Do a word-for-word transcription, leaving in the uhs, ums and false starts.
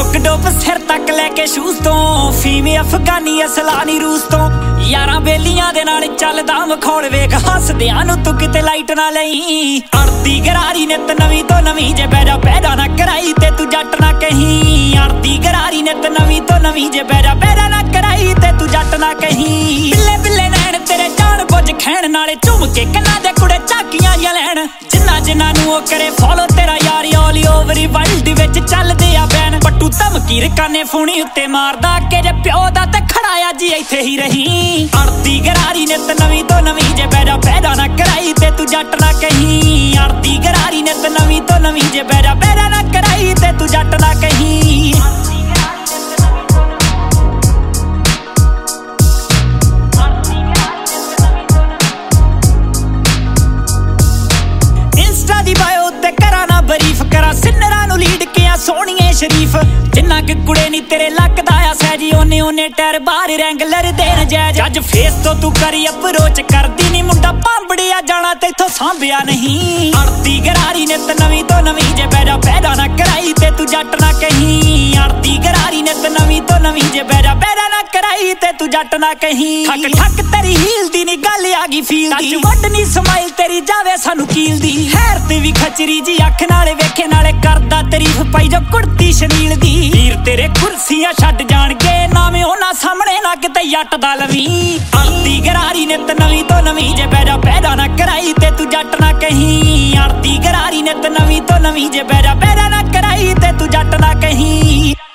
Top dope सिर तक लैके शूज तो फीमे अफगानी असलानी रूस तो यारा बेलियां दे नाल चलदा मखौल वेख हसदियां नूं तू किते लाइट ना लई अड़ती गरारी नित नवीं तो नवीं जे बैजा पैदा ना कराई ते तू जट ना कहीं अड़ती गरारी नित नवीं तो नवीं जे बैजा पैदा ना कराई ते तू जट ना कहीं बिल्ले बिल्ले नैन तेरे जान बुझ खैण नाले झुम के कन्ना दे कुड़े झाकियां या लैण जिन्ना जिन्ना नूं ओ करे फॉलो तेरा यार ऑल ओवर वर्ल्ड विच चलदे आ बैन पट्टू धमकी रकाने फूनी उत्ते मारदा के जे प्यो दा ते खड़ाया जी इत्थे ही रही अड़ती गरारी नित नवीं तो नवीं जे बैजा पैदा ना कराई ते तू जट ना कहीं अड़ती गरारी नित नवीं तो नवीं जे बैजा पैदा ना कराई ते तू जट ना कहीं इंस्टा दी बायो उत्ते करा ना बरीफ करा सिन्नरां नूं लीड किया सोहणीए शरीफ जिन्ना कि कुड़े नी तेरे लगदा आ सैजी ओने ओने टैर बाहर रैंगलर देन जैज अज फेस तो तू करी अप्रोच करदी नी मुंडा भांबड़िया जाना तेथों सांभिया नहीं अड़ती गरारी नित नवीं तो नवीं जे बैजा पैदा ना कराई ते तू जट ना कहीं अड़ती गरारी नित नवीं तो नवीं जे बैजा पैदा ना कराई ते तू जट ना कहीं ठक ठक तेरी हील दी नी गल आ गई फील दी वड नी स्माइल तेरी जावे सानू कील दी हैर ते भी खचरी जी अख नाले वेखे नाले करदा तारीफ पाई जो कुड़ती शनील दी वीर तेरे कुर्सियां छड्ड जाणगे नामे होना सामने ना किते जट दा लवी अड़ती गरारी नित नवीं तो नवीं जे बैजा पैदा ना कराई ते तू जट ना कहीं अड़ती गरारी नित नवीं तो नवीं जे बैजा पैदा ना कराई ते तू जट ना कहीं।